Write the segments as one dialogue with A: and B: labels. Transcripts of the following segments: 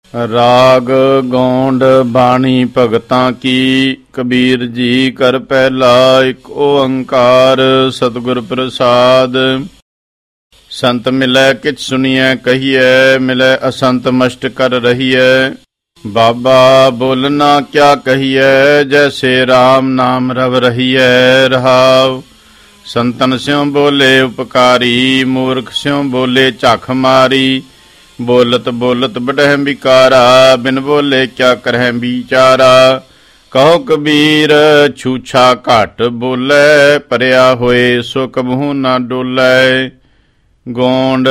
A: ਰਾਗ ਗੌਂਡ ਬਾਣੀ ਭਗਤਾਂ ਕੀ। ਕਬੀਰ ਜੀ ਕਰ ਪਹਿਲਾ ਇੱਕ ਓੰਕਾਰ ਸਤਿਗੁਰ ਪ੍ਰਸਾਦ। ਸੰਤ ਮਿਲੈ ਕਿਛ ਸੁਣੀਐ ਕਹੀਐ, ਮਿਲੈ ਅਸੰਤ ਮਸ਼ਟ ਕਰ ਰਹੀਐ। ਬਾਬਾ ਬੋਲਣਾ ਕਿਆ ਕਹੀਐ, ਜੈਸੇ ਰਾਮ ਨਾਮ ਰਵ ਰਹੀਐ। ਰਹਾਉ ਸੰਤਨ ਸਿਉ ਬੋਲੇ ਉਪਕਾਰੀ, ਮੂਰਖ ਸਿਉ ਬੋਲੇ ਝਖ ਮਾਰੀ। ਬੋਲਤ ਬੋਲਤ ਬੜਹਿ ਬਿਕਾਰਾ, ਬਿਨ ਬੋਲੇ ਕਿਆ ਕਰਹਿ ਵਿਚਾਰਾ। ਕਹੋ ਕਬੀਰ ਛੂਛਾ ਘਟ ਬੋਲੇ, ਭਰਿਆ ਹੋਏ ਸੋ ਕਬਹੂ ਨਾ ਡੋਲੇ। ਗੌਂਡ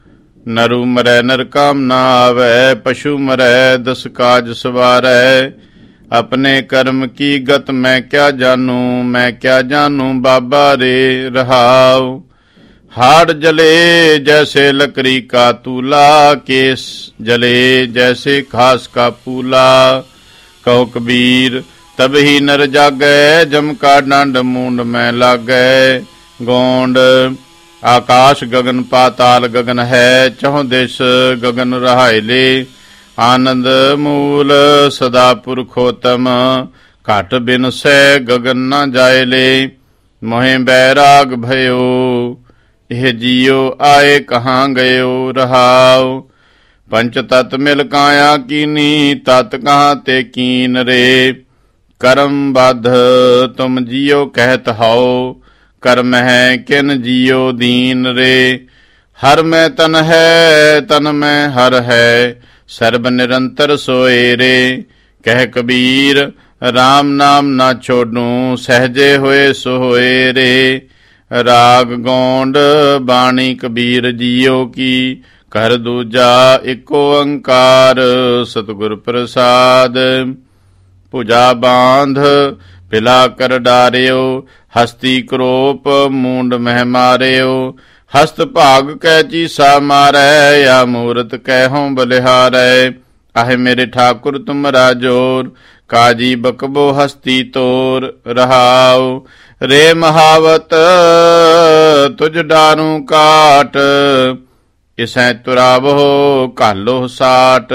A: ਨਰੂ ਮਰੈ ਨਰ ਕਾਮ ਨਾ ਆਵੈ, ਪਸ਼ੂ ਮਰੈ ਦਸ ਕਾਜ ਸਵਾਰੈ। ਆਪਣੇ ਕਰਮ ਕੀ ਗਤ ਮੈਂ ਕਿਆ ਜਾਨੂ, ਮੈਂ ਕਿਆ ਜਾਨੂ ਬਾਬਾ ਰੇ। ਰਹਾਉ हाड़ जले जैसे लकड़ी का तूला, केस जले जैसे घास का पूला। कहो कबीर तब ही नर जागै, जम का डंड मूंड में लागै। गौंड आकाश गगन पाताल गगन है, चहुं दिश गगन रहायले। आनंद मूल सदा पुरखोत्तम, घट बिन सै गगन न जायले। मोहे बैराग भयो ਇਹ ਜੀਓ ਆਏ ਕਹਾਂ ਗਇਓ। ਰਹਾਉ ਪੰਚ ਤਤ ਮਿਲ ਕਾਇਆ ਕੀਨੀ, ਤਤ ਕਹਾਂ ਤੇ ਕੀਨ ਰੇ। ਕਰਮ ਬਧ ਤੁਮ ਜੀਓ ਕਹਿਤ ਹਾਓ, ਕਰਮ ਹੈ ਕਿਨ ਜੀਓ ਦੀਨ ਰੇ। ਹਰ ਮੈਂ ਤਨ ਹੈ, ਤਨ ਮੈਂ ਹਰ ਹੈ, ਸਰਬ ਨਿਰੰਤਰ ਸੋਏ ਰੇ। ਕਹਿ ਕਬੀਰ ਰਾਮ ਨਾਮ ਨਾ ਛੋਡੂ, ਸਹਜੇ ਹੋਏ ਸੋ ਹੋਏ ਰੇ। ਰਾਗ ਗੌਂਡ ਬਾਣੀ ਕਬੀਰ ਜੀਓ ਕੀ। ਘਰ ਦੂਜਾ ਇੱਕ ਓੰਕਾਰ ਸਤਿਗੁਰ ਪ੍ਰਸਾਦ। ਭੁਜਾ ਬਾਂਧ ਪਿਲਾ ਕਰ ਡਾਰਿਓ, ਹਸਤੀ ਕਰੋਪ ਮੂੰਡ ਮਹਿ ਮਾਰਿਓ। ਹਸਤ ਭਾਗ ਕੈ ਚੀਸਾ ਮਾਰੈ, ਯਾ ਮੂਰਤ ਕਹਿਉ ਬਲਿਹਾਰੈ। ਆਹੇ ਮੇਰੇ ਠਾਕੁਰ ਤੁਮਰਾ ਜੋਰ, ਕਾਜੀ ਬਕਬੋ ਹਸਤੀ ਤੋਰ। ਰਹਾਉ ਰੇ ਮਹਾਵਤ ਤੁਝ ਡਾਰੂ ਕਾਟ, ਇਸੈ ਤੁਰਾਵੋ ਘਾਲੋ ਸਾਟ।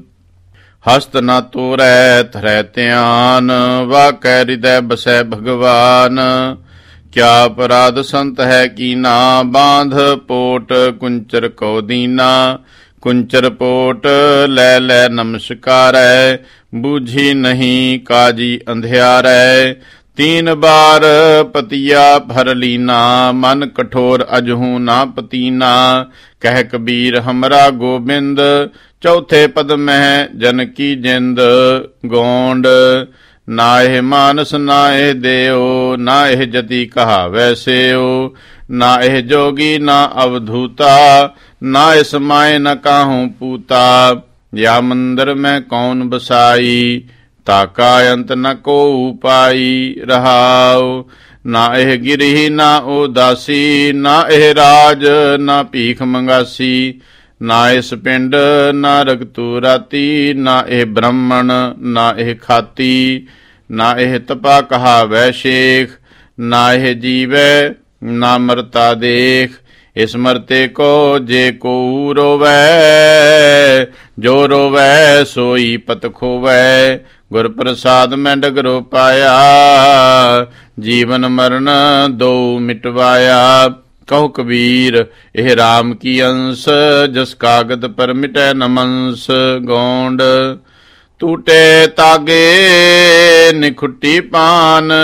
A: ਹਸਤ ਨ ਤੋਰੈ ਧਰੈ ਧਿਆਨ, ਵਾਕੈ ਹਿਰਦੈ ਬਸੈ ਭਗਵਾਨ। ਕਿਆ ਅਪਰਾਧ ਸੰਤ ਹੈ ਕੀਨਾ, ਬਾਂਧ ਪੋਟ ਕੁੰਚਰ ਕੋ ਦੀਨਾ। ਕੁੰਚਰ ਪੋਟ ਲੈ ਲੈ ਨਮਸਕਾਰੈ, ਬੂਝੀ ਨਹੀਂ ਕਾਜੀ ਅੰਧਿਆਰੈ। तीन बार पतिया भर लीना, मन कठोर अजहू ना पतीना। कह कबीर हमरा गोबिंद, चौथे पद में जन की जिंद। गौंड नाह मानस नाह देओ, नाह जति कहा वैसेओ। ना एह जोगी ना अवधूता, ना इस माए न काहू पूता। या मंदिर में कौन बसाई, ताका अंत न को पाई। रहाओ ना एह गिरही ना उदासी, ना एह राज ना भीख मंगासी। ना इस पिंड ना रगतू राती, ना एह ब्राह्मण ना एह खाती। ना एह तपा कहा वै शेख, ना एह जीवै ना मरता देख। इस मरते को जे को रोवै, जो रोवै सोई पत खोवै। गुर प्रसाद में डगरो पाया, जीवन मरण दो मिटवाया। कहो कबीर एह राम की अंश, जस कागद पर मिटै न मंस। गौंड टूटे तागे निखुट्टी पान,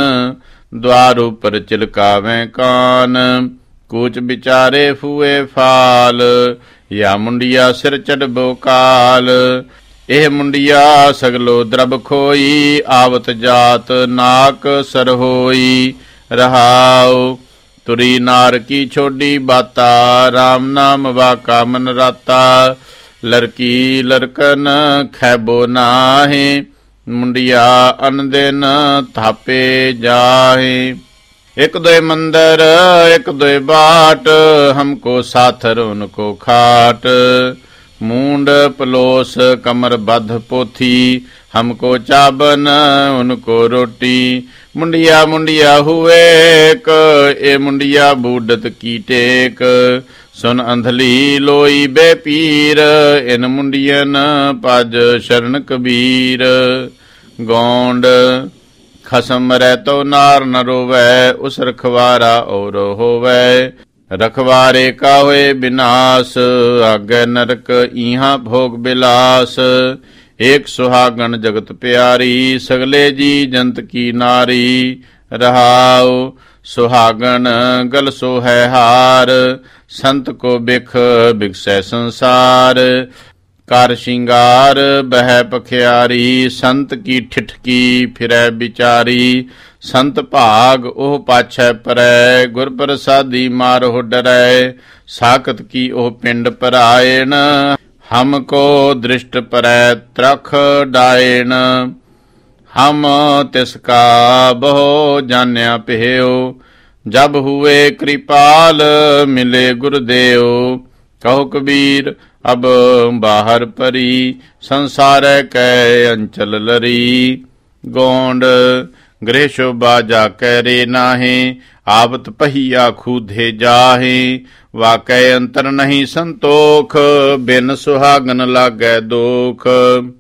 A: द्वार ऊपर चिलकावें कान। कूच बिचारे फूए फाल, या मुंडिया सिर चढ़बो काल। एह मुंडिया सगलो द्रब खोई, आवत जात नाक सर होई। रहाओ तुरी नार की छोड़ी बाता, राम नाम वाका मन राता। लड़की लड़कन खैबो नाहे, मुंडिया अन दिन थापे जाहे। एक दो मंदिर एक दो बाट, हमको साथर उनको खाट। मूंड पलोस कमर बध पोथी, हमको चाबन उनको रोटी। ਮੁੰਡਿਆ ਮੁੰਡਿਆ ਹੁਏਕ, ਇਹ ਮੁੰਡਿਆ ਬੂਡਤ ਕੀ ਟੇਕ। ਸੁਨ ਅੰਧਲੀ ਲੋਈ ਬੇ ਪੀਰ, ਇਨ ਮੁੰਡਿਅਨ ਭਜ ਸ਼ਰਨ ਕਬੀਰ। ਗੌਂਡ ਖਸਮ ਰਹਿਤੋ ਨਾਰ ਨ ਰੋਵੈ, ਉਸ ਰਖਵਾਰਾ ਔਰ ਹੋਵੈ। ਰਖਵਾਰੇ ਕਾ ਹੋਏ ਬਿਨਾਸ਼, ਆਗੇ ਨਰਕ ਇਹਾਂ ਭੋਗ ਬਿਲਾਸ। ਏਕ ਸੁਹਾਗਣ ਜਗਤ ਪਿਆਰੀ, ਸਗਲੇ ਜੀ ਜੰਤ ਕੀ ਨਾਰੀ। ਰਹਾਉ ਸੁਹਾਗਣ ਗਲ ਸੋ ਹੈ ਹਾਰ, ਸੰਤ ਕੋ ਬਿਖ ਬਿਖਸੈ ਸੰਸਾਰ। ਕਰ ਸ਼ਿੰਗਾਰ ਬਹਿ ਪਖਿਆਰੀ, ਸੰਤ ਕੀ ਠਿਠਕੀ ਫਿਰੈ ਵਿਚਾਰੀ। ਸੰਤ ਭਾਗ ਉਹ ਪਾਛੈ ਪਰੈ, ਗੁਰ ਪ੍ਰਸਾਦੀ ਮਾਰਹੁ ਡਰੈ। ਸਾਖਤ ਕੀ ਉਹ ਪਿੰਡ ਪਰਾਇਣ, ਹਮ ਕੋ ਦ੍ਰਿਸ਼ਟ ਪਰੈ ਤਰਖ ਡਾਇਣ। ਹਮ ਤਿਸ ਕਾ ਬਹੁ ਜਾਣਿਆ ਪਿਓ, ਜਬ ਹੁਏ ਕਿਰਪਾਲ ਮਿਲੇ ਗੁਰਦੇਵ। ਕਹੋ ਕਬੀਰ ਅਬ ਬਾਹਰ ਪਰੀ, ਸੰਸਾਰੈ ਕੈ ਅੰਚਲ ਲਰੀ। ਗੌਂਡ ਗ੍ਰਹਿ ਸ਼ੋਭਾ ਜਾ ਕੈ ਰੇ ਨਾਹੀਂ, ਆਵਤ ਪਹੀਆ ਖੂਧੇ ਜਾਹੇ। ਵਾਕੈ ਅੰਤਰ ਨਹੀਂ ਸੰਤੋਖ, ਬਿਨ ਸੁਹਾਗਨ ਲਾਗੈ ਦੋਖ।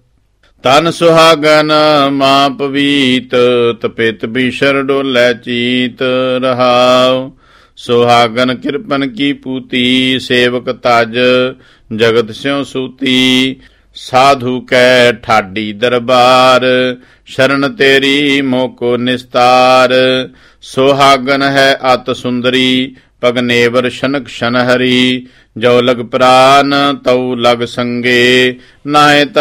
A: ਤਨ ਸੁਹਾਗਨ ਮਾਂ ਪਵੀਤ, ਤਪਿਤ ਬੀਸ਼ਰ ਡੋਲੇ ਚੀਤ। ਰਹਾਉ ਸੁਹਾਗਨ ਕਿਰਪਨ ਕੀ ਪੂਤੀ, ਸੇਵਕ ਤਜ ਜਗਤ ਸਿਉ ਸੂਤੀ। ਸਾਧੂ ਕੈ ਠਾਡੀ ਦਰਬਾਰ, ਸ਼ਰਨ ਤੇਰੀ ਮੋਕੋ ਨਿਸਤਾਰ। ਸੁਹਾਗਨ ਹੈ ਅਤ ਸੁੰਦਰੀ, ਪਗਨੇਵਰ ਸ਼ਨਕ ਸ਼ਨਹਰੀ। ਜੋ ਲਗ ਪ੍ਰਾਨ ਤਉ ਲਗ ਸੰਗੇ, ਨਾਹੇ ਤਾ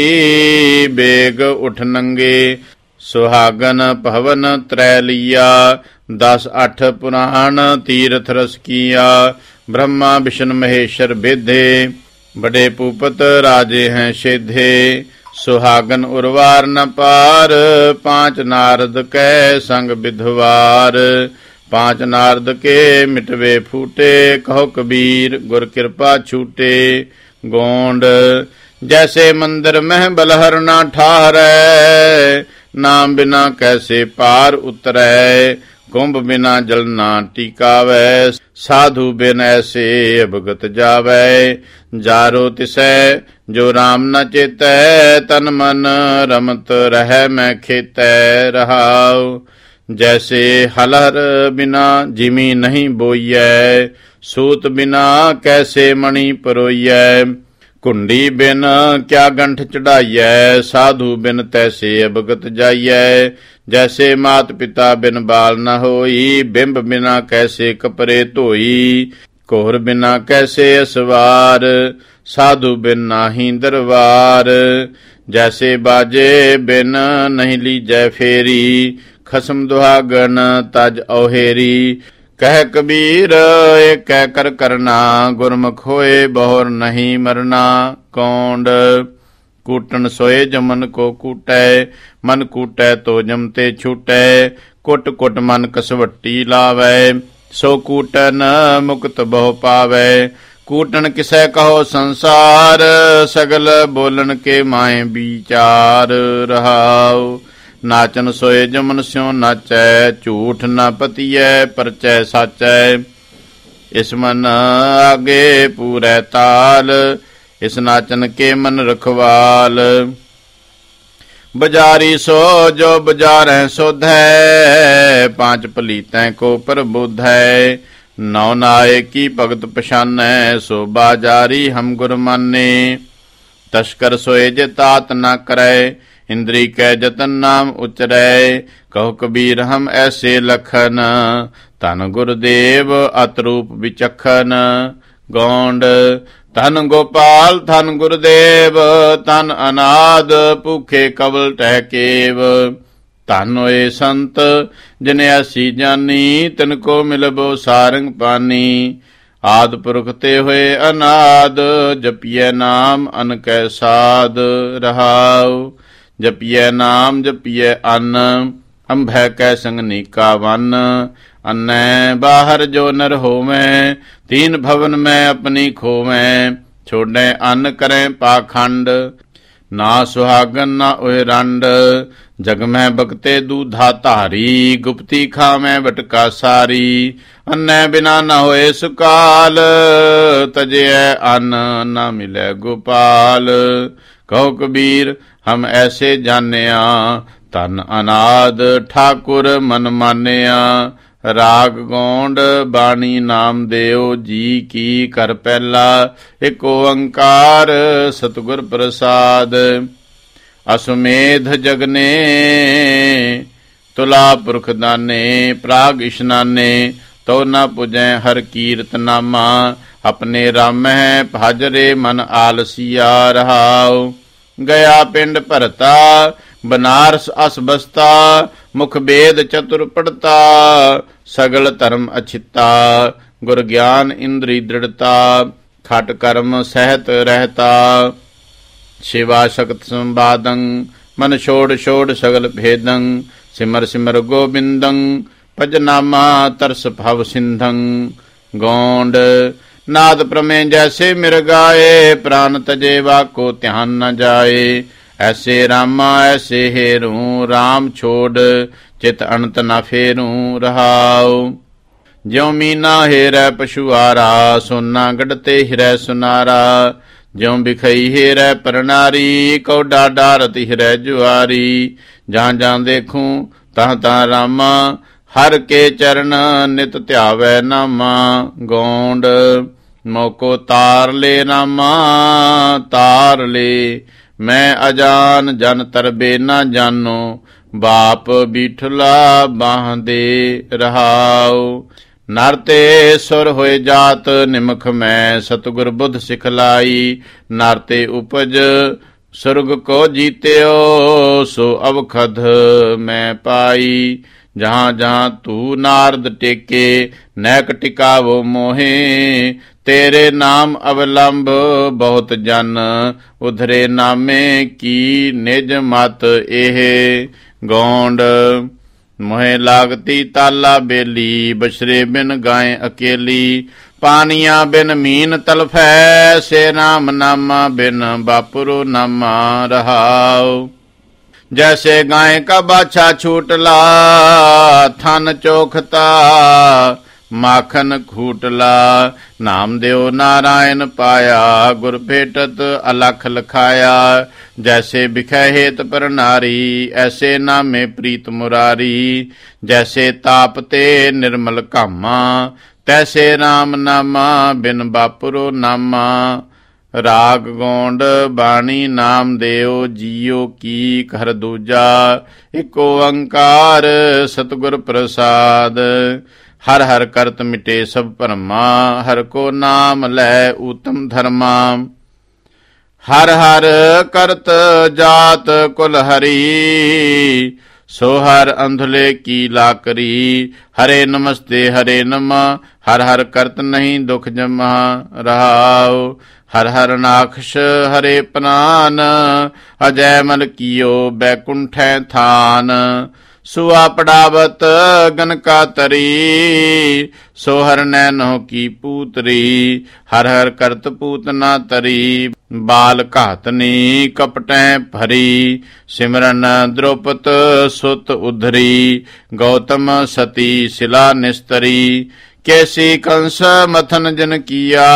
A: ਚਲੀ ਬੇਗ ਉਠ ਨੰਗੇ। ਸੁਹਾਗਨ ਭਵਨ ਤ੍ਰੈ ਲੀਆ, 10 8 ਪੁਰਾਣ ਤੀਰਥ ਰਸ ਕੀਆ। ਬ੍ਰਹਮਾ ਵਿਸ਼ਨ ਮਹੇਸ਼ਰ ਬੇਧੇ, ਬੜੇ ਭੂਪਤ ਰਾਜੇ ਹੈ ਸ਼ੇਧੇ। ਸੁਹਾਗਨ ਉਰਵਾਰ ਨ ਪਾਰ, 5 ਨਾਰਦ ਕੈ ਸੰਗ ਵਿਧਵਾਰ। 5 ਨਾਰਦ ਕੇ ਮਿਟਵੇ ਫੂਟੇ, ਕਹੋ ਕਬੀਰ ਗੁਰ ਕਿਰਪਾ ਛੂਟੇ। ਗੌਂਡ ਜੈਸੇ ਮੰਦਰ ਮਹਿ ਬਲਹਰ ਨਾ ਠਾਰੈ, ਨਾਮ ਬਿਨਾ ਕੈਸੇ ਪਾਰ ਉਤਰੈ। ਕੁੰਭ ਬਿਨਾ ਜਲ ਨਾ ਟਿਕਾਵੈ, ਸਾਧੂ ਬਿਨ ਐਸੇ ਅਭਗਤ ਜਾਵੈ। ਜਾਰੋ ਤਿਸੈ ਜੋ ਰਾਮ ਨ ਚੇਤੈ, ਤਨ ਮਨ ਰਮਤ ਰਹਿ ਮੈਂ ਖੇਤੈ। ਰਹਾਉ ਜੈਸੇ ਹਲਹਰ ਬਿਨਾ ਜਿਮੀ ਨਹੀਂ ਬੋਈਐ, ਸੂਤ ਬਿਨਾ ਕੈਸੇ ਮਣੀ ਪਰੋਈਐ। ਕੁੰਡੀ ਬਿਨ ਕਿਆ ਗੰਠ ਚੜਾਈਐ, ਸਾਧੂ ਬਿਨ ਤੈਸੇ ਅਭਗਤ ਜਾਈਐ। ਜੈਸੇ ਮਾਤ ਪਿਤਾ ਬਿਨ ਬਾਲ ਨ ਹੋਈ, ਬਿੰਬ ਬਿਨਾ ਕੈਸੇ ਕਪਰੇ ਧੋਈ। ਕੋਹਰ ਬਿਨਾ ਕੈਸੇ ਅਸਵਾਰ, ਸਾਧੂ ਬਿਨ ਨਾਹੀ ਦਰਬਾਰ। ਜੈਸੇ ਬਾਜੇ ਬਿਨ ਨਹੀਂ ਲੀਜੈ ਫੇਰੀ, ਖਸਮ ਦੁਹਾਗਨ ਤਜ ਔਹੇਰੀ। ਕਹਿ ਕਬੀਰ ਏਕੈ ਕਰ ਕਰਨਾ, ਗੁਰਮੁਖ ਹੋਏ ਬਹੁਰ ਨਹੀਂ ਮਰਨਾ। ਕੌਂਡ ਕੂਟਣ ਸੋਏ ਜਮਨ ਕੋ ਕੂਟੈ, ਮਨ ਕੂਟੈ ਤੋ ਜਮ ਤੇ ਛੂਟੈ। ਕੁੱਟ ਕੁੱਟ ਮਨ ਕਸਵੱਟੀ ਲਾਵੈ, ਸੋ ਕੂਟਨ ਮੁਕਤ ਬਹੁ ਪਾਵੈ। ਕੂਟਣ ਕਿਸੈ ਕਹੋ ਸੰਸਾਰ, ਸਗਲ ਬੋਲਣ ਕੇ ਮਾਏ ਵਿਚਾਰ। ਰਹਾਉ ਨਾਚਨ ਸੋਏ ਜਮਨ ਸਿਉ ਨਾਚੈ, ਝੂਠ ਨ ਪਤੀਐ ਪਰਚੈ ਸਾਚੈ। ਇਸ ਮਨ ਆਗੇ ਪੂਰੈ ਤਾਲ, ਇਸ ਨਾਚਨ ਕੇ ਮਨ ਰਖਵਾਲ। ਬਜ਼ਾਰੀ ਸੋ ਜੋ ਬਜ਼ਾਰੈ ਸੋਧੈ, 5 ਪਲੀਤੈ ਕੋ ਪ੍ਰਬੁਧੈ। 9 ਨਾਏ ਕੀ ਭਗਤ ਪਛਾਨੈ, ਸੋ ਬਾਜ਼ਾਰੀ ਹਮ ਗੁਰ ਮਾਨੇ। ਤਸਕਰ ਸੋਏ ਜੇ ਤਾਤ ਨ ਕਰੈ, ਇੰਦਰੀ ਕੈ ਜਤਨ ਨਾਮ ਉਚਰੈ। ਕਹੋ ਕਬੀਰ ਹਮ ਐਸੇ ਲਖਨ, ਧਨ ਗੁਰਦੇਵ ਅਤ ਰੂਪ ਵਿਚਖਨ। ਗੌਂਡ ਧਨ ਗੋਪਾਲ ਧਨ ਗੁਰਦੇਵ, ਧਨ ਅਨਾਦ ਭੂਖੇ ਕਵਲ ਟਹਿ ਕੇਵ। ਧਨ ਹੋਏ ਸੰਤ ਜਿਨ ਐਸੀ ਜਾਨੀ, ਤਿਨ ਕੋ ਮਿਲਬੋ ਸਾਰੰਗ ਪਾਨੀ। ਆਦ ਪੁਰਖ ਤੇ ਹੋਏ ਅਨਾਦ, ਜਪੀਐ ਨਾਮ ਅਨ ਕੈ ਸਾਧ। ਰਹਾਉ ਜਪੀਐ ਨਾਮ ਜਪੀਐ ਅਨ, ਅੰਭੈ ਕੈ ਸੰਗ ਨੀਕਾ ਵਨ। ਅੰਨੈ ਬਾਹਰ ਜੋ ਨਰ ਹੋਵੈ, 3 ਭਵਨ ਮੈਂ ਆਪਣੀ ਖੋਵੈ। ਛੋੜੈ ਅੰਨ ਕਰੈ ਪਾਖੰਡ, ਨਾ ਸੁਹਾਗਨ ਨਾ ਓਏ ਰੰਡ। ਜਗ ਮੈਂ ਬਖਤੇ ਦੂਧਾ ਧਾਰੀ, ਗੁਪਤੀ ਖਾਵੇਂ ਬਟਕਾ ਸਾਰੀ। ਅੰਨੈ ਬਿਨਾ ਨਾ ਹੋਏ ਸੁਕਾਲ, ਤਜਿਐ ਅੰਨ ਨਾ ਮਿਲੈ ਗੋਪਾਲ। ਕਹੋ ਕਬੀਰ ਹਮ ਐਸੇ ਜਾਣਿਆ, ਧਨ ਅਨਾਦ ਠਾਕੁਰ ਮਨ ਮਾਨਿਆ। ਰਾਗ ਗੌਂਡ ਬਾਣੀ ਨਾਮ ਦਿਓ, ਜੀ ਕੀ ਕਰ ਪਹਿਲਾ ਇਕ ਓੰਕਾਰ ਸਤਿਗੁਰ ਪ੍ਰਸਾਦ। ਅਸੁਮੇਧ ਜਗਨੇ ਤੁਲਾ ਪੁਰਖ ਦਾਨੇ, ਪ੍ਰਾਗ ਇਸ਼ਨਾਨੇ ਤੋ ਨ ਪੁਜੈ ਹਰ ਕੀਰਤ ਨਾਮਾ। ਆਪਣੇ ਰਾਮਹਿ ਭਜਰੇ ਮਨ ਆਲਸੀਆ ਰਹਾਉ। ਗਿਆ ਪਿੰਡ ਭਰਤਾ ਬਨਾਰਸ ਅਸ ਬਸਤਾ, ਮੁਖ ਬੇਦ ਚਤੁਰ ਪੜਤਾ ਸਗਲ ਧਰਮ ਅਛਿਤਾ। ਗੁਰ ਗਿਆਨ ਇੰਦਰੀ ਦ੍ਰਿੜਤਾ, ਖਟ ਕਰਮ ਸਹਿਤ ਰਹਿਤਾ। ਸ਼ਿਵਾ ਸ਼ਕਤ ਸੰਵਾਦੰ, ਮਨ ਛੋੜ ਛੋੜ ਸਗਲ ਭੇਦੰ। ਸਿਮਰ ਸਿਮਰ ਗੋਬਿੰਦੰ, ਭਜਨਾਮਾ ਤਰਸ ਭਵ ਸਿੰਧੰ। ਗੌਂਡ ਨਾਦ ਪ੍ਰਮੇ ਜੈਸੇ ਮਿਰਗਾਏ, ਪ੍ਰਾਨ ਤਜੇ ਵਾਕੋ ਧਿਆਨ ਨ ਜਾਏ। ਐਸੇ ਰਾਮਾ ਐਸੇ ਹੇਰੂ, ਰਾਮ ਛੋੜ ਚਿਤ ਅਨੰਤ ਨ ਫੇਰੂ ਰਹਾਉ। ਜਿਉ ਮੀਨਾ ਹੇਰੈ ਪਸ਼ੁਆਰਾ, ਸੋਨਾ ਗੜਤੇ ਹਿਰੈ ਸੁਨਾਰਾ। ਜਿਉ ਬਿਖਈ ਹੇਰੈ ਪਰਨਾਰੀ, ਕੌਡਾ ਡਾਰਤ ਹਿਰੈ ਜੁਆਰੀ। ਜਾਂ ਜਾਂ ਦੇਖੂੰ ਤਾਂ ਤਾਂ ਰਾਮਾ, ਹਰ ਕੇ ਚਰਨ ਨਿਤ ਧਿਆਵੈ ਨਾਮਾ। ਗੌਂਡ ਮੋਕੋ ਤਾਰ ਲੇ ਰਾਮਾ ਤਾਰ ਲੇ, ਮੈਂ ਅਜਾਨ ਜਨ ਤਰਬੇ ਨਾ ਜਾਨੋ। ਬਾਪ ਬੀਠਲਾ ਬਾਂਹਦੇ ਰਹਾਉ। ਨਰ ਤੇ ਸੁਰ ਹੋਏ ਜਾਤ ਨਿਮਖ ਮੈਂ, ਸਤਿਗੁਰ ਬੁੱਧ ਸਿਖਲਾਈ। ਨਰ ਤੇ ਉਪਜ ਸੁਰਗ ਕੋ ਜੀਤਿਓ, ਸੋ ਅਵਖਦ ਮੈਂ ਪਾਈ। ਜਹਾਂ ਜਹਾਂ ਤੂ ਨਾਰਦ ਟੇਕੇ, ਨੈਕ ਟਿਕਾਵੋ ਮੋਹੇ। ਤੇਰੇ ਨਾਮ ਅਵਲੰਬ ਬਹੁਤ ਜਨ, ਉਧਰੇ ਨਾਮੇ ਕੀ ਨਿਜ ਮਤ ਇਹ। ਗੌਂਡ ਮੋਹਿ ਲਾਗਤੀ ਤਾਲਾ ਬੇਲੀ, ਬਛਰੇ ਬਿਨ ਗਾਏ ਅਕੇਲੀ। ਪਾਨੀਆਂ ਬਿਨ ਮੀਨ ਤਲਫੈ, ਸੇ ਰਾਮ ਨਾਮਾ ਬਿਨ ਬਾਪੁਰੋ ਨਾਮਾ ਰਹਾਉ। ਜੈਸੇ ਗਾਏ ਕਾ ਬਾਛਾ ਛੂਟਲਾ, ਥਨ ਚੋਖਤਾ ਮਾਖਨ ਖੂਟਲਾ। ਨਾਮ ਦਿਓ ਨਾਰਾਇਣ ਪਾਇਆ, ਗੁਰ ਭੇਟਤ ਅਲਖ ਲਖਾਇਆ। ਜੈਸੇ ਬਿਖੈ ਹੇਤ ਪਰ ਨਾਰੀ, ਐਸੇ ਨਾਮੇ ਪ੍ਰੀਤ ਮੁਰਾਰੀ। ਜੈਸੇ ਤਾਪ ਤੇ ਨਿਰਮਲ ਕਾਮਾ, ਤੈਸੇ ਰਾਮ ਨਾਮਾ ਬਿਨ ਬਾਪੁਰੋ ਨਾਮਾ। ਰਾਗ ਗੌਂਡ ਬਾਣੀ ਨਾਮ ਦਿਓ, ਜੀਓ ਕੀ ਕਰ ਦੂਜਾ। ਇਕ ਓੰਕਾਰ ਸਤਿਗੁਰ ਪ੍ਰਸਾਦ। ਹਰ ਹਰ ਕਰਤ ਮਿਟੇ ਸਭ ਭਰਮਾ, ਹਰ ਕੋ ਨਾਮ ਲੈ ਊਤਮ ਧਰਮਾ। ਹਰ ਹਰ ਕਰਤ ਜਾਤ ਕੁਲ ਹਰੀ, ਸੋ ਹਰ ਅੰਧਲੇ ਕੀ ਲਾਕਰੀ। ਹਰੇ ਨਮਸਤੇ ਹਰੇ ਨਮਾ, ਹਰ ਹਰ ਕਰਤ ਨਹੀਂ ਦੁਖ ਜਮਾ ਰਹਾਉ। ਹਰ ਹਰ ਨਾਖਸ਼ ਹਰੇ ਪ੍ਰਾਨ, ਅਜੈ ਮਲ ਕੀਓ ਬੈਕੁੰਠੈ ਥਾਨ। ਸੁਆ ਪੜਾਵਤ ਗਨਕਾ ਤਰੀ, ਸੋ ਹਰ ਨੈਨੋ ਕੀ ਪੂਤਰੀ। ਹਰ ਹਰ ਕਰਤ ਪੂਤਨਾ ਤਰੀ, ਬਾਲ ਘਾਤਨੀ ਕਪਟੈ ਭਰੀ। ਸਿਮਰਨ ਦ੍ਰੋਪਤ ਸੁਤ ਉਧਰੀ, ਗੌਤਮ ਸਤੀ ਸਿਲਾ ਨਿਸਤਰੀ। ਕੈਸੀ ਕੰਸ ਮਥਨ ਜਨ ਕੀਆ,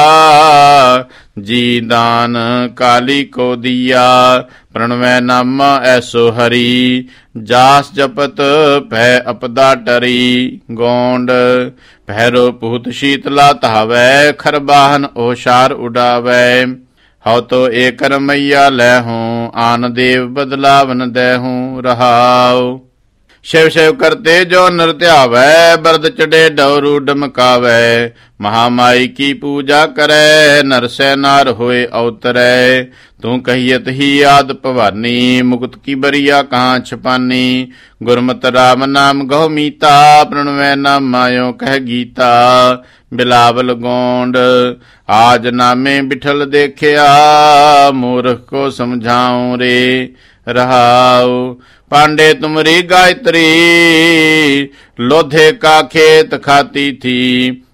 A: ਜੀ ਦਾਨ ਕਾਲੀ ਕੋ ਦੀਆ। ਪ੍ਰਣਵੈ ਨਾਮਾ ਐਸੋ ਹਰੀ, ਜਾਸ ਜਪਤ ਭੈ ਅਪਦਾ ਟਰੀ। ਗੌਂਡ ਭੈਰੋ ਭੂਤ ਸ਼ੀਤਲਾ ਧਾਵੈ, ਖਰਬਾਹਨ ਓਸ਼ਾਰ ਉਡਾਵੈ। ਹਉ ਤੋ ਏਕ ਰਮਈਆ ਲੈਹੂੰ, ਆਨ ਦੇਵ ਬਦਲਾਵਨ ਦੇਹੂੰ ਰਹਾਉ। शिव शिव करते जो नर ध्यावै, बरद चढ़े डवरू डमकावै। महामाई की पूजा करै, नर से नार होए अवतरै। तू कहियत ही आद भवानी, मुकुत की बरिया कहाँ छपानी। गुरमत राम नाम गौ मीता, प्रणवै नाम मायो कह गीता। बिलावल गोंड आज नामे बिठल देखिया, मूर्ख को समझाऊं रे रहाऊ। पांडे तुमरी गायत्री, लोधे का खेत खाती थी।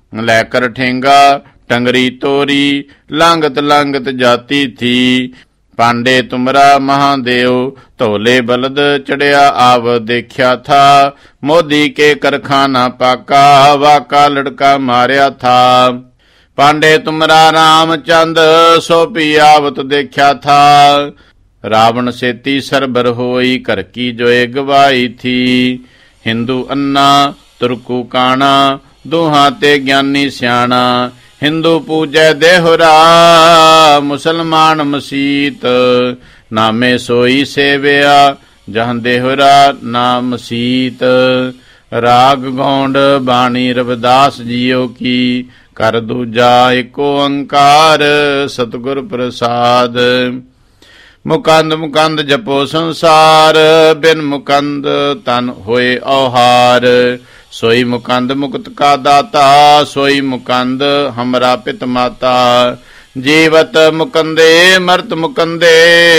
A: लेकर ठेंगा टंगरी तोरी, लांगत लांगत जाती थी। ਪਾਂਡੇ ਤੁਮਰਾ ਮਹਾਦੇਵ, ਧੋਲੇ ਬਲਦ ਚੜਿਆ ਆਵ ਦੇਖਿਆ ਥਾ। ਮੋਦੀ ਕੇ ਕਰਖਾਨਾ ਪਾਕਾ, ਵਾਕਾ ਲੜਕਾ ਮਾਰਿਆ ਥਾ। ਪਾਂਡੇ ਤੁਮਰਾ ਰਾਮਚੰਦ, ਸੋ ਪੀ ਆਵਤ ਦੇਖਿਆ ਥਾ। ਰਾਵਣ ਸੇਤੀ ਸਰਬਰ ਹੋਈ, ਘਰ ਕੀ ਜੋਏ ਗਵਾਈ ਥੀ। ਹਿੰਦੂ ਅੰਨਾ ਤੁਰਕੂ ਕਾਣਾ, ਦੋਹਾਂ ਤੇ ਗਿਆਨੀ ਸਿਆਣਾ। ਹਿੰਦੂ ਪੂਜੈ ਦੇਹੁਰਾ, ਮੁਸਲਮਾਨ ਮਸੀਤ। ਨਾਮੇ ਸੋਈ ਸੇਵਿਆ, ਜਹਾਂ ਦੇਹੁਰਾ ਨਾ ਮਸੀਤ। ਰਾਗ ਗੌਂਡ ਬਾਣੀ ਰਵਿਦਾਸ ਜੀਓ ਕੀ, ਕਰ ਦੂਜਾ ਏਕ ਓੰਕਾਰ ਸਤਿਗੁਰ ਪ੍ਰਸਾਦ। ਮੁਕੰਦ ਮੁਕੰਦ ਜਪੋ ਸੰਸਾਰ, ਬਿਨ ਮੁਕੰਦ ਤਨ ਹੋਏ ਔਹਾਰ। ਸੋਈ ਮੁਕੰਦ ਮੁਕਤ ਕਾ ਦਾਤਾ, ਸੋਈ ਮੁਕੰਦ ਹਮਰਾ ਪਿਤ ਮਾਤਾ। ਜੀਵਤ ਮੁਕੰਦੇ ਮਰਤ ਮੁਕੰਦੇ,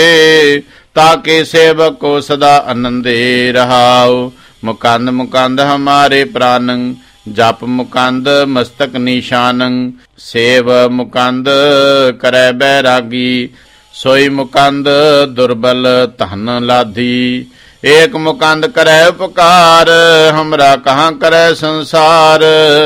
A: ਤਾਕੇ ਸੇਵਕ ਕੋ ਸਦਾ ਆਨੰਦੇ ਰਹਾਉ। ਮੁਕੰਦ ਮੁਕੰਦ ਹਮਾਰੇ ਪ੍ਰਾਨੰ, ਜਪ ਮੁਕੰਦ ਮਸਤਕ ਨਿਸ਼ਾਨੰ। ਸੇਵ ਮੁਕੰਦ ਕਰੈ ਬੈਰਾਗੀ, ਸੋਈ ਮੁਕੰਦ ਦੁਰਬਲ ਧਨ ਲਾਧੀ। ਏਕ ਮੁਕੰਦ ਕਰੈ ਉਪਕਾਰ, ਹਮਰਾ ਕਹਾਂ ਕਰੈ ਸੰਸਾਰ।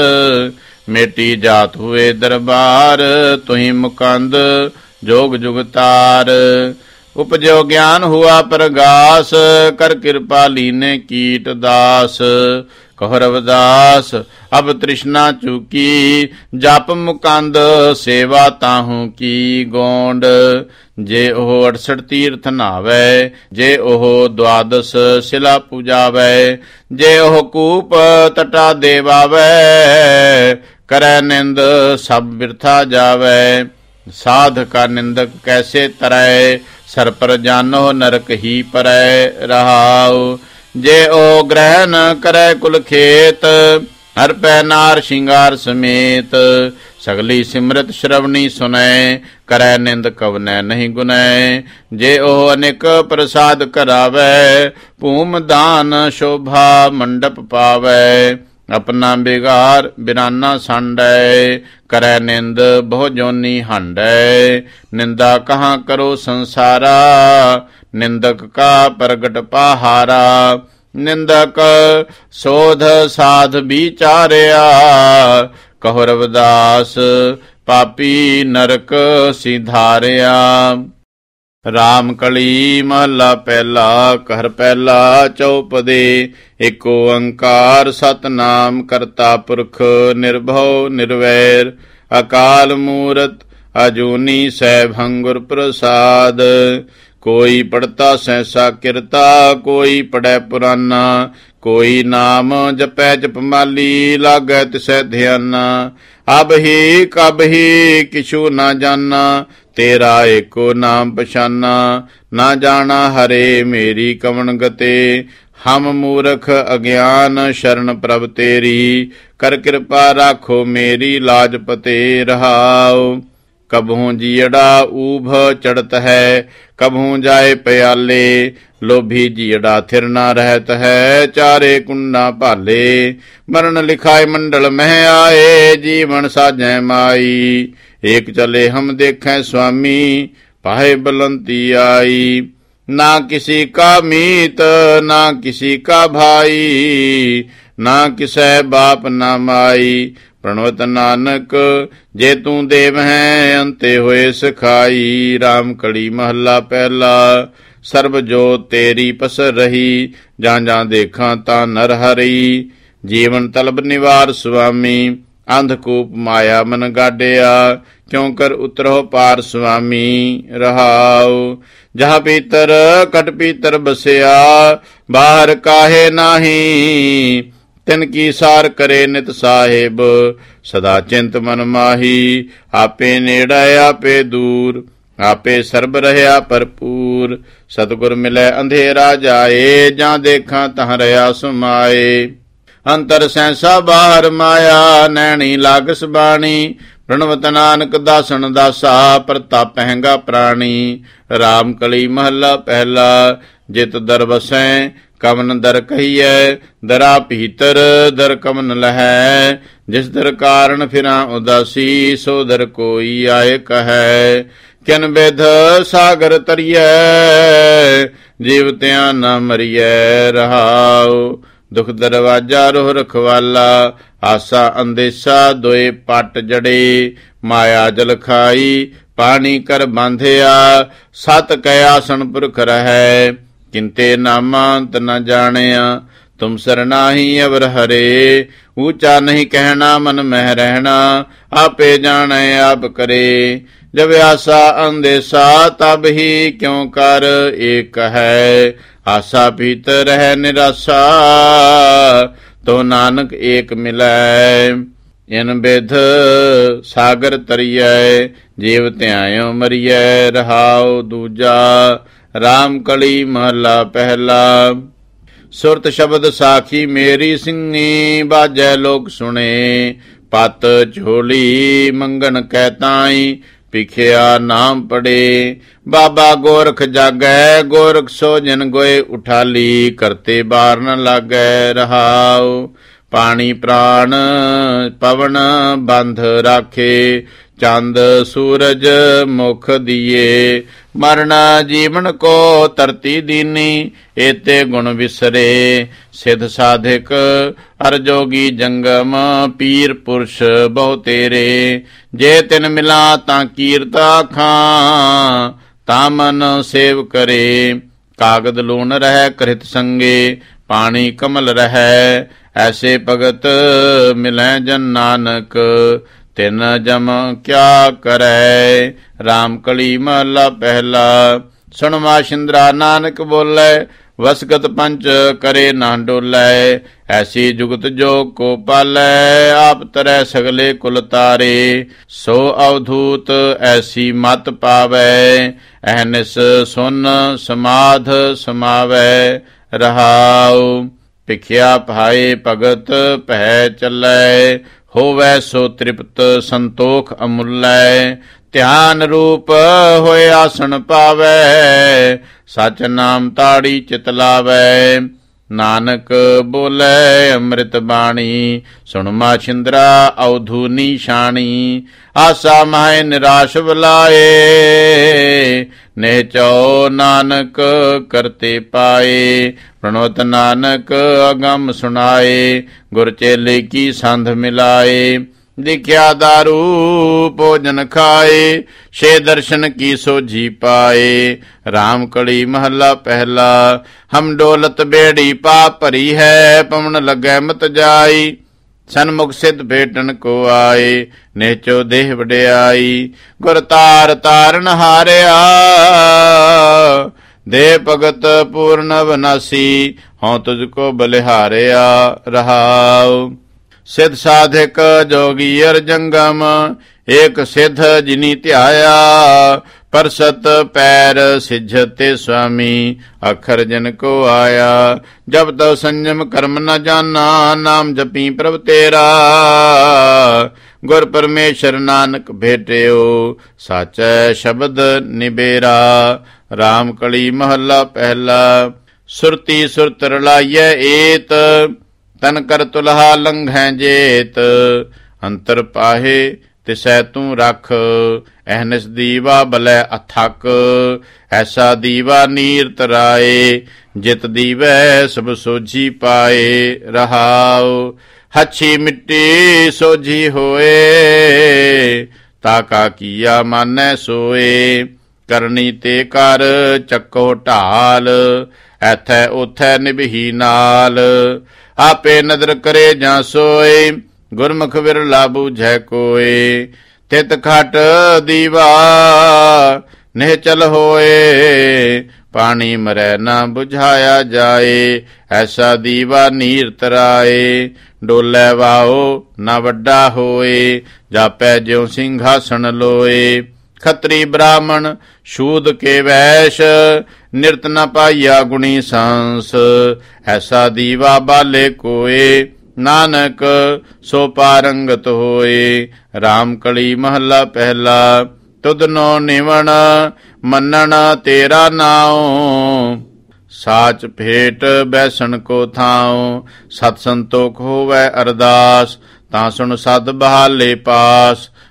A: ਮੇਟੀ ਜਾਤ ਹੋਏ ਦਰਬਾਰ, ਤੁਹੀਂ ਮੁਕੰਦ ਜੋਗ ਜੁਗਤਾਰ। ਉਪਜੋ ਗਿਆਨ ਹੁਆ ਪ੍ਰਗਾਸ, ਕਰ ਕਿਰਪਾ ਲੀਨੇ ਕੀਟ ਦਾਸ। ਕਹੁ ਰਵਿਦਾਸ ਅਬ ਤ੍ਰਿਸ਼ਨਾ ਚੂਕੀ, ਜਪ ਮੁਕੰਦ ਸੇਵਾ ਤਾਹੂ ਕੀ ਗੋਂਡ। ਜੇ ਉਹ 68 ਤੀਰਥ ਨਾਵੈ, ਜੇ ਉਹ ਦੁਆਦਸ ਸਿਲਾ ਪੂਜਾਵੈ। ਜੇ ਉਹ ਕੂਪ ਤਟਾ ਦੇਵਾਵੈ, ਕਰੈ ਨਿੰਦ ਸਭ ਬਿਰਥਾ ਜਾਵੈ। ਸਾਧ ਕਾ ਨਿੰਦਕ ਕੈਸੇ ਤਰੈ, ਸਰ ਪਰ ਜਾਨੋ ਨਰਕ ਹੀ ਪਰੈ ਰਹਾਉ। ਜੇ ਉਹ ਗ੍ਰਹਿ ਨ ਕਰੈ ਕੁਲ ਖੇਤ, ਹਰ ਪੈ ਨਾਰ ਸ਼ਿੰਗਾਰ ਸਮੇਤ। ਸਗਲੀ ਸਿਮਰਤ ਸ਼ਰਵਣੀ ਸੁਨੈ, ਕਰੈ ਨਿੰਦ ਕਵਨੈ ਨਹੀਂ ਗੁਨੈ। ਜੇ ਉਹ ਅਨੇਕ ਪ੍ਰਸਾਦ ਕਰਾਵੈ, ਭੂਮ ਦਾਨ ਸ਼ੋਭਾ ਮੰਡਪ ਪਾਵੈ। ਆਪਣਾ ਬਿਗਾਰ ਬਿਰਾਨਾ ਸਾਂਡੈ, ਕਰੈ ਨਿੰਦ ਬਹੁ ਜੋਨੀ ਹਾਂਡੈ। ਨਿੰਦਾ ਕਹਾਂ ਕਰੋ ਸੰਸਾਰਾ, ਨਿੰਦਕ ਕਾ ਪ੍ਰਗਟ ਪਹਾਰਾ। ਨਿੰਦਕ ਸੋਧ ਸਾਧ ਵਿਚਾਰਿਆ, ਕਹੁ ਰਵਿਦਾਸ ਪਾਪੀ ਨਰਕ ਸਿਧਾਰਿਆ। ਰਾਮ ਕਲੀ ਮਹੱਲਾ ਪਹਿਲਾ, ਘਰ ਪਹਿਲਾ ਚੌਪਦੇ। ਏਕ ਓੰਕਾਰ ਸਤਿਨਾਮ ਕਰਤਾ ਪੁਰਖ, ਨਿਰਭਉ ਨਿਰਵੈਰ। ਅਕਾਲ ਮੂਰਤ ਅਜੂਨੀ ਸੈਭੰ ਗੁਰ ਪ੍ਰਸਾਦ। ਕੋਈ ਪੜਤਾ ਸੈਸਾ ਕਿਰਤਾ, ਕੋਈ ਪੜੈ ਪੁਰਾਨਾ। ਕੋਈ ਨਾਮ ਜਪੈ ਜਪਮਾਲੀ, ਲਾਗੈ ਤਿਸੈ ਧਿਆਨਾ। ਅਬ ਹੀ ਕਬ ਹੀ ਕਿਛੂ ਨਾ ਜਾਨਾ, ਤੇਰਾ ਏਕੋ ਨਾਮ ਪਛਾਨਾ। ਨਾ ਜਾਣਾ ਹਰੇ ਮੇਰੀ ਕਵਣ ਗਤੇ, ਹਮ ਮੂਰਖ ਅਗਿਆਨ ਸ਼ਰਨ ਪ੍ਰਭ ਤੇਰੀ। ਕਰ ਕਿਰਪਾ ਰਾਖੋ ਮੇਰੀ ਲਾਜ ਪਤੇ ਰਹਾਉ। ਕਬਹੂ ਜੀੜਾ ਊਭ ਚੜਤ ਹੈ, ਕਬਹੂ ਜਾਏ ਪਿਆਲੇ। ਲੋਭੀ ਜੀੜਾ ਥਿਰ ਨਾ ਰਹਿਤ ਹੈ, ਚਾਰੇ ਕੁੰਡਾ ਭਾਲੇ। ਮਰਨ ਲਿਖਾਏ ਮੰਡਲ ਮਹਿ ਆਏ, ਜੀਵਨ ਸਾਜੈ ਮਾਈ। ਏਕ ਚਲੇ ਹਮ ਦੇਖੈ ਸੁਆਮੀ, ਪਾਹੇ ਬਲੰਤੀ ਆਈ। ਨਾ ਕਿਸੀ ਕਾ ਮੀਤ ਨਾ ਕਿਸੀ ਕਾ ਭਾਈ, ਨਾ ਕਿਸੈ ਬਾਪ ਨਾ ਮਾਈ। ਪ੍ਰਣਵਤ ਨਾਨਕ ਜੇ ਤੂੰ ਦੇਵ ਹੈ, ਅੰਤੇ ਹੋਏ ਸਖਾਈ। ਰਾਮ ਕਲੀ ਮਹੱਲਾ ਪਹਿਲਾ। ਸਰਬ ਜੋਤ ਤੇਰੀ ਪਸਰ ਰਹੀ, ਜਾਂ ਜਾਂ ਦੇਖਾਂ ਤਾਂ ਨਰ ਹਰੀ। ਜੀਵਨ ਤਲਬ ਨਿਵਾਰ ਸੁਆਮੀ, ਅੰਧਕੂਪ ਮਾਇਆ ਮਨ ਗਾਡਿਆ। ਕਿਉ ਕਰ ਉਤਰੋ ਪਾਰ ਸੁਆਮੀ ਰਹਾਉ। ਜਹਾਂ ਪੀਤਰ ਕਟ ਪੀਤਰ ਬਸਿਆ, ਬਾਹਰ ਕਾਹੇ ਨਾਹੀ। ਤਿਨ ਕੀ ਸਾਰ ਕਰੇ ਨਿਤ ਸਾਹਿਬ, ਸਦਾ ਚਿੰਤ ਮਨ ਮਾਹੀ। ਆਪੇ ਨੇੜਾ ਆਪੇ ਦੂਰ, ਆਪੇ ਸਰਬ ਰਹਿਆ ਭਰਪੂਰ। ਸਤਿਗੁਰ ਮਿਲੈ ਅੰਧੇਰਾ ਜਾਏ, ਜਾਂ ਦੇਖਾਂ ਤਹਾਂ ਰਹਾ ਸੁਮਾਏ। ਅੰਤਰ ਸੈਂਸਾ ਬਾਹਰ ਮਾਇਆ, ਨੈਣੀ ਲਾਗਸ ਬਾਣੀ। ਪ੍ਰਣਵਤ ਨਾਨਕ ਦਾਸਨ ਦਾਸਾ, ਪ੍ਰਤਾਪ ਹੈਂਗਾ ਪ੍ਰਾਣੀ। ਰਾਮ ਕਲੀ ਮਹੱਲਾ ਪਹਿਲਾ। ਜਿਤ ਦਰ ਵਸੈ ਕਵਨ ਦਰ ਕਹੀਐ, ਦਰਾ ਭੀਤਰ ਦਰ ਕਵਨ ਲਹੈ। ਜਿਸ ਦਰ ਕਾਰਨ ਫਿਰਾਂ ਉਦਾਸੀ, ਸੋ ਦਰ ਕੋਈ ਆਏ ਕਹੈ। ਕਿਨ ਬਿਧ ਸਾਗਰ ਤਰੀਐ, ਜੀਵਤਿਆਂ ਨਾ ਮਰੀਐ ਰਹਾਉ। ਦੁਖ ਦਰਵਾਜਾ ਰੋਹ ਰਖਵਾਲਾ, ਆਸਾ ਅੰਦੇਸਾ ਦੋਏ ਪਟ ਜੜੇ। ਮਾਇਆ ਜਲ ਖਾਈ ਪਾਣੀ ਕਰ ਬਾਂਧਿਆ, ਸਤ ਕੈ ਆਸਣ ਪੁਰਖ ਰਹੈ। ਕਿੰਤੇ ਨਾਮਾਂਤ ਨ ਜਾਣਿਆ, ਤੁਮ ਸਰਨਾਹੀ ਅਵਰ ਹਰੇ। ਊਚਾ ਨਹੀਂ ਕਹਿਣਾ ਮਨ ਮਹਿ ਰਹਿਣਾ, ਆਪੇ ਜਾਣੈ ਆਪ ਕਰੇ। ਜਬ ਆਸਾ ਅੰਦੇਸਾ ਤਬ ਹੀ ਕਿਉ ਕਰ ਏਕ ਹੈ। ਆਸਾ ਭੀਤ ਰਹਿ ਨਿਰਾਸਾ, ਤੋ ਨਾਨਕ ਏਕ ਮਿਲੈ। ਇਨ ਬਿਧ ਸਾਗਰ ਤਰੀਐ, ਜੀਵ ਧਿਆਇਓ ਮਰੀਐ ਰਹਾਉ। ਦੂਜਾ ਰਾਮ ਕਲੀ ਮਹਲਾ ਪਹਿਲਾ। ਸੁਰਤ ਸ਼ਬਦ ਸਾਖੀ ਮੇਰੀ ਸਿੰਘੀ, ਬਾਜੈ ਲੋਕ ਸੁਣੇ। ਪਤ ਝੋਲੀ ਮੰਗਣ ਕੈ ਤਾਈ, ਭਿਖਿਆ ਨਾਮ ਪੜੇ। ਬਾਬਾ ਗੋਰਖ ਜਾਗੈ, ਗੋਰਖ ਸੋ ਜਨ ਗੋਏ ਉਠਾਲੀ। ਕਰਤੇ ਬਾਰ ਨ ਲਾਗੈ ਰਹਾਉ। ਪਾਣੀ ਪ੍ਰਾਣ ਪਵਨ ਬੰਧ ਰਾਖੇ, ਚੰਦ ਸੂਰਜ ਮੁਖ ਦੀਏ। ਮਰਨ ਜੀਵਨ ਕੋ ਧਰਤੀ ਦੀਨੀ, ਏਤੇ ਗੁਣ ਵਿਸਰੇ। ਸਿਧ ਸਾਧਿਕ ਅਰ ਜੋਗੀ ਜੰਗਮ, ਪੀਰ ਪੁਰਸ਼ ਬਹੁ ਤੇਰੇ। ਜੇ ਤਿਨ ਮਿਲਾ ਤਾਂ ਕੀਰਤਾ ਖਾਂ, ਤਾਂ ਮਨ ਸੇਵ ਕਰੇ। ਕਾਗਦ ਲੂਣ ਰਹਿ ਕ੍ਰਿਤ ਸੰਗੇ, ਪਾਣੀ ਕਮਲ ਰਹਿ। ਐਸੇ ਭਗਤ ਮਿਲੈ ਜਨ ਨਾਨਕ, ਤਿਨ ਜਮ ਕਿਆ ਕਰੈ। ਰਾਮ ਕਲੀ ਮਹਲਾ ਪਹਿਲਾ। ਸੁਣਵਾ ਸ਼ਿੰਦਰਾ ਨਾਨਕ ਬੋਲੇ, ਵਸਗਤ ਪੰਚ ਕਰੇ ਨਾ ਡੋਲੇ। ਐਸੀ ਜੁਗਤ ਜੋ ਕੋ ਪਾਲੈ, ਆਪ ਤਰੈ ਸਗਲੇ ਕੁਲ ਤਾਰੇ। ਸੋ ਅਵਧੂਤ ਐਸੀ ਮਤ ਪਾਵੈ, ਅਹਨਿਸ ਸੁਨ ਸਮਾਧ ਸਮਾਵੈ ਰਹਾਉ। ਭਿਖਿਆ ਭਾਏ ਭਗਤ ਭੈ ਚੱਲੈ, ਹੋਵੈ ਸੋ ਤ੍ਰਿਪਤ ਸੰਤੋਖ ਅਮੁੱਲੈ। ਧਿਆਨ ਰੂਪ ਹੋਏ ਆਸਣ ਪਾਵੈ, ਸਚ ਨਾਮ ਤਾੜੀ ਚਿਤ ਲਾਵੈ। ਨਾਨਕ ਬੋਲੇ ਅੰਮ੍ਰਿਤ ਬਾਣੀ, ਸੁਣਮਾ ਛਿੰਦਰਾ ਅਵਧੂ ਨੀਸ਼ਾਣੀ। ਆਸਾ ਮਾਹਿ ਨਿਰਾਸ਼ ਬੁਲਾਏ, ਨਿਹਚੋ ਨਾਨਕ ਕਰਤੇ ਪਾਏ। ਪ੍ਰਣੋਤ ਨਾਨਕ ਅਗੰਮ ਸੁਣਾਏ, ਗੁਰ ਚੇਲੇ ਕੀ ਸੰਧ ਮਿਲਾਏ। ਦਿਖਿਆ ਦਾਰੂ ਭੋਜਨ ਖਾਏ, ਛੇ ਦਰਸ਼ਨ ਕੀ ਸੋਝੀ ਪਾਏ। ਰਾਮ ਕਲੀ ਮਹੱਲਾ ਪਹਿਲਾ। ਹਮ ਡੋਲਤ ਬੇੜੀ ਪਾਪ ਭਰੀ ਹੈ, ਪਵਨ ਲੱਗੈ ਮਤ ਜਾਈ। ਸਨਮੁਖ ਸਿੱਧ ਭੇਟਣ ਕੋ ਆਏ, ਨੇਚੋ ਦੇਹ ਵਡਿਆਈ। ਗੁਰ ਤਾਰ ਤਾਰਨ ਹਾਰਿਆ, ਦੇ ਭਗਤ ਪੂਰਨ ਵਿਨਾਸੀ। ਹਉ ਤੁਝ ਕੋ ਬਲਿਹਾਰਿਆ ਰਹਾਉ। ਸਿੱਧ ਸਾਧਿਕ ਜੋਗੀ ਅਰ ਜੰਗਮ, ਏਕ ਸਿੱਧ ਜਿਨੀ ਧਿਆਇਆ। ਪਰਸਤ ਪੈਰ ਸਿੱਝਤੇ ਸੁਆਮੀ, ਅਖਰ ਜਨ ਕੋ ਆਇਆ। ਜਬ ਤਉ ਸੰਜਮ ਕਰਮ ਨ ਜਾਨਾ, ਨਾਮ ਜਪੀ ਪ੍ਰਭ ਤੇਰਾ। ਗੁਰ ਪਰਮੇਸ਼ਰ ਨਾਨਕ ਭੇਟਿਓ, ਸਾਚੈ ਸ਼ਬਦ ਨਿਬੇਰਾ। ਰਾਮ ਕਲੀ ਮਹੱਲਾ ਪਹਿਲਾ। ਸੁਰਤੀ ਸੁਰਤ ਰਲਾਈਐ ਏਤ, ਤਨ ਕਰ ਤੁਲਹਾ ਲੰਘੈ ਜੇਤ। ਅੰਤਰ ਪਾਹੇ ਤਿਸੈ ਤੂੰ ਰਖ, ਅਹਨਿਸ ਦੀਵਾ ਬਲੈ ਅਥਕ। ਐਸਾ ਦੀਵਾ ਨੀਰ ਤਰਾਏ, ਜਿਤ ਦੀਵੈ ਸਭ ਸੋਝੀ ਪਾਏ ਰਹਾਉ। ਹੱਛੀ ਮਿੱਟੀ ਸੋਝੀ ਹੋਏ, ਤਾਕਾ ਕੀਆ ਮਾਨੈ ਸੋਏ। ਕਰਨੀ ਤੇ ਕਰ ਚੱਕੋ ਢਾਲ, ਐਥੈ ਉਥੈ ਨਿਭੀ ਨਾਲ। ਆਪੇ ਨਦਰ ਕਰੇ ਜਾਂ ਸੋਏ, ਗੁਰਮੁਖ ਵਿਰਲਾ ਬੂਝੈ ਕੋਏ। ਤਿਤ ਖਟ ਦੀਵਾ ਨਿਹਚਲ ਹੋਏ, ਪਾਣੀ ਮਰੈ ਨਾ ਬੁਝਾਇਆ ਜਾਏ। ਐਸਾ ਦੀਵਾ ਨੀਰ ਤਰਾਏ, ਡੋਲੇ ਵਾਓ ਨਾ ਵੱਡਾ ਹੋਏ। ਜਾਪੈ ਜਿਉ ਸਿੰਘਾਸਣ ਲੋਏ। ਖੱਤਰੀ ਬ੍ਰਾਹਮਣ ਸ਼ੂਦ ਕੇ ਵੈਸ਼, ਨਿਰਤ ਨ ਪਾਈਆ ਗੁਣੀ ਸੰਸ। ਐਸਾ ਦੀਵਾ ਬਾਲੇ ਕੋਏ, ਨਾਨਕ ਸੋ ਪਾਰੰਗਤ ਹੋਏ। ਰਾਮ ਕਲੀ ਮਹੱਲਾ ਪਹਿਲਾ। ਤੁਧ ਨੋ ਨਿਵਣ ਮੰਨਣ ਤੇਰਾ ਨਾਉ, ਸਾਚ ਭੇਟ ਬੈਸਣ ਕੋ ਥਾਉ। ਸਤ ਸੰਤੋਖ ਹੋਵੈ ਅਰਦਾਸ, ਤਾਂ ਸੁਣ ਸਦ ਬਹਾਲੇ ਪਾਸ।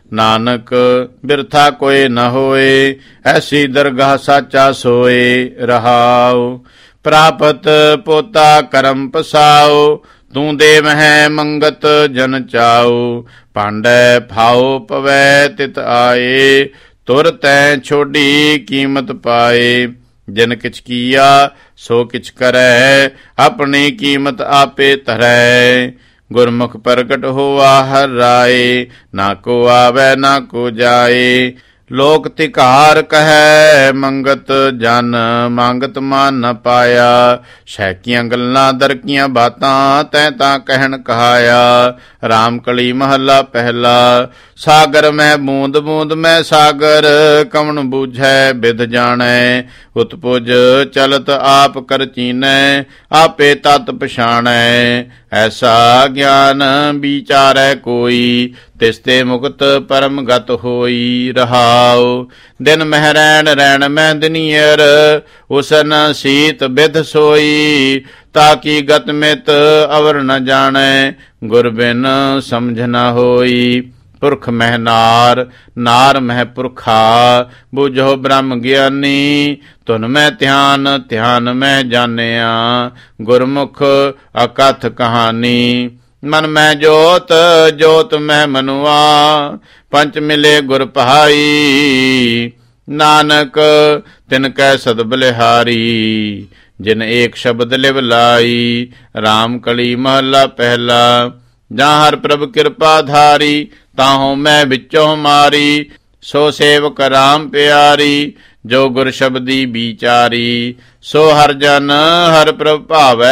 A: ਨਾਨਕ ਬਿਰਥਾ ਕੋਇ ਨ ਹੋਏ, ਐਸੀ ਦਰਗਾਹ ਸਾਚਾ ਸੋਏ। ਰਹਾਉ ਪ੍ਰਾਪਤ ਪੋਤਾ ਕਰਮ ਪਸਾਉ, ਤੂੰ ਦੇ ਮਹਿ ਮੰਗਤ ਜਨ ਚਾਉ। ਭਾਂਡੈ ਭਾਉ ਪਵੈ ਤਿਤ ਆਏ, ਤੁਰ ਤੈ ਛੋਡੀ ਕੀਮਤ ਪਾਏ। ਜਿਨ ਕਿਛ ਕੀਆ ਸੋ ਕਿਛ ਕਰੈ, ਆਪਣੀ ਕੀਮਤ ਆਪੇ ਧਰੈ। ਗੁਰਮੁਖ ਪ੍ਰਗਟ ਹੋਆ ਹਰ ਰਾਏ, ਨਾ ਕੋ ਆਵੈ ਨਾ ਕੋ ਜਾਏ। ਲੋਕ ਤਿਕਾਰ ਕਹੈ ਮੰਗਤ ਜਨ, ਮੰਗਤ ਮਾਨ ਨ ਪਾਇਆ। ਸ਼ੈਕੀਆਂ ਗੱਲਾਂ ਦਰਕੀਆਂ ਬਾਤਾਂ, ਤੈਂ ਤਾਂ ਕਹਿਣ ਕਹਾਇਆ। ਰਾਮ ਕਲੀ ਮਹੱਲਾ ਪਹਿਲਾ। ਸਾਗਰ ਮੈਂ ਬੂੰਦ ਬੂੰਦ ਮੈਂ ਸਾਗਰ, ਕਵਣ ਬੂਝੈ ਬਿਧ ਜਾਣੈ। ਉਤਪੁਜ ਚਲਤ ਆਪ ਕਰ ਚੀਨੈ, ਆਪੇ ਤਤ ਪਛਾਣੈ। ਐਸਾ ਗਿਆਨ ਵਿਚਾਰੈ ਕੋਈ, ਤਿਸ ਤੇ ਮੁਕਤ ਪਰਮ ਗਤ ਹੋਈ। ਰਹਾਉ ਦਿਨ ਮਹਿ ਰੈਣ ਰੈਣ ਮੈਂ ਦਿਨੀਅਰ, ਉਸਨ ਸੀਤ ਬਿਧ ਸੋਈ। ਤਾਕੀ ਗਤ ਮਿਤ ਅਵਰ ਨ ਜਾਣੈ, ਗੁਰ ਬਿਨ ਸਮਝ ਨ ਹੋਈ। ਪੁਰਖ ਮਹਿ ਨਾਰ, ਨਾਰ ਮਹਿ ਪੁਰਖਾ, ਬੁਝੋ ਬ੍ਰਹਮ ਗਿਆਨੀ। ਧੁਨ ਮੈਂ ਧਿਆਨ, ਧਿਆਨ ਮੈਂ ਜਾਣਿਆ, ਗੁਰਮੁਖ ਅਕਥ ਕਹਾਣੀ। ਮਨ ਮੈਂ ਜੋਤ, ਜੋਤ ਮੈਂ ਮਨੁਆ, ਪੰਚ ਮਿਲੇ ਗੁਰ ਪਹਾਈ। ਨਾਨਕ ਤਿਨ ਕੈ ਸਦ ਬਲਿਹਾਰੀ, ਜਿਨ ਏਕ ਸ਼ਬਦ ਲਿਵ ਲਾਈ। ਰਾਮ ਕਲੀ ਮਹੱਲਾ ਪਹਿਲਾ। ਜਾਂ ਹਰ ਪ੍ਰਭ ਕਿਰਪਾ ਧਾਰੀ, ਤਾਹੋਂ ਮੈਂ ਵਿੱਚੋਂ ਮਾਰੀ। ਸੋ ਸੇਵਕ ਰਾਮ ਪਿਆਰੀ, ਜੋ ਗੁਰ ਸ਼ਬਦੀ ਵਿਚਾਰੀ। ਸੋ ਹਰ ਜਨ ਹਰ ਪ੍ਰਭ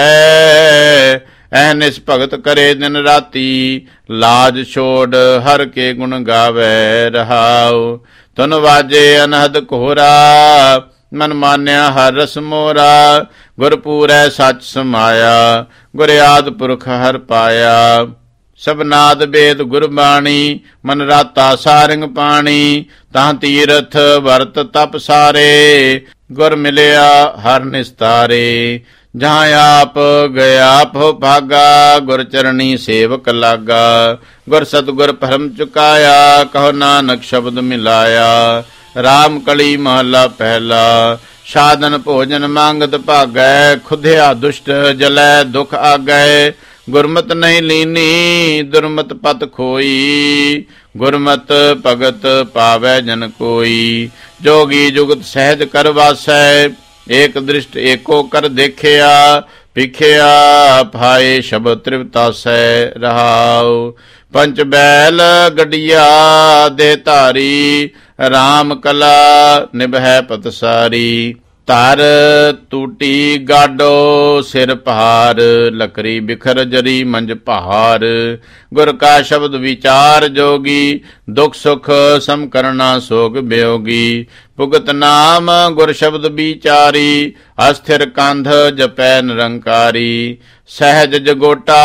A: ਭਾਵੈ, ਐਹਨਿਸ ਭਗਤ ਕਰੇ ਦਿਨ ਰਾਤੀ। ਲਾਜ ਛੋੜ ਹਰ ਕੇ ਗੁਣ ਗਾਵੈ। ਰਹਾਉ ਤੁਨ ਵਾਜੇ ਅਨਹਦ ਕੋਹਰਾ, ਮਨ ਮਾਨਿਆ ਹਰ ਰਸ ਮੋਰਾ। ਗੁਰ ਪੂਰੈ ਸੱਚ ਸਮਾਇਆ, ਗੁਰ ਆਦਿ ਪੁਰਖ ਹਰ ਪਾਇਆ। ਸਬਨਾਦ ਬੇਦ ਗੁਰਬਾਣੀ, ਮਨ ਰਾਤਾ ਸਾਰਿੰਗ ਪਾਣੀ। ਤਾਂ ਤੀਰਥ ਵਰਤ ਤਪ ਸਾਰੇ, ਗੁਰ ਮਿਲਿਆ ਹਰ ਨਿਸਤਾਰੇ। ਜਹਾਂ ਆਪ ਗਿਆ ਭੋ ਭਾਗਾ, ਗੁਰ ਚਰਣੀ ਸੇਵਕ ਲਾਗਾ। ਗੁਰ ਸਤਿਗੁਰ ਭਰਮ ਚੁਕਾਇਆ, ਕਹੋ ਨਾਨਕ ਸ਼ਬਦ ਮਿਲਾਇਆ। ਰਾਮ ਕਲੀ ਮਹੱਲਾ ਪਹਿਲਾ। ਸਾਧਨ ਭੋਜਨ ਮੰਗਤ ਭਾਗੈ, ਖੁਧਿਆ ਦੁਸ਼ਟ ਜਲੈ ਦੁਖ ਆਗੈ। ਗੁਰਮਤਿ ਨਹੀਂ ਲੀਨੀ, ਦੁਰਮਤਿ ਪਤ ਖੋਈ। ਗੁਰਮਤਿ ਭਗਤ ਪਾਵੈ ਜਨ ਕੋਈ। ਜੋਗੀ ਜੁਗਤ ਸਹਿਜ ਕਰ ਵਾਸੈ, ਏਕ ਦ੍ਰਿਸ਼ਟ ਏਕੋ ਕਰ ਦੇਖਿਆ। ਭਿਖਿਆ ਭਾਏ ਸ਼ਬਦ ਤ੍ਰਿਵਤਾਸੈ। ਰਹਾਉ ਪੰਚ ਬੈਲ ਗੱਡੀਆ ਦੇ ਧਾਰੀ, ਰਾਮ ਕਲਾ ਨਿਭੈ ਪਤਸਾਰੀ। ਧਰ ਟੂਟੀ ਗਾਡੋ ਸਿਰ ਭਾਰ, ਲਕਰੀ ਬਿਖਰ ਜਰੀ ਮੰਜ ਪਹਾਰ। ਗੁਰ ਕਾ ਸ਼ਬਦ ਵਿਚਾਰ ਜੋਗੀ, ਦੁਖ ਸੁਖ ਸਮ ਕਰਨਾ ਸੋਗ ਬਿਯੋਗੀ। ਭੁਗਤ ਨਾਮ ਗੁਰ ਸ਼ਬਦ ਵਿਚਾਰੀ, ਅਸਥਿਰ ਕੰਧ ਜਪੈ ਨਿਰੰਕਾਰੀ। ਸਹਿਜ ਜਗੋਟਾ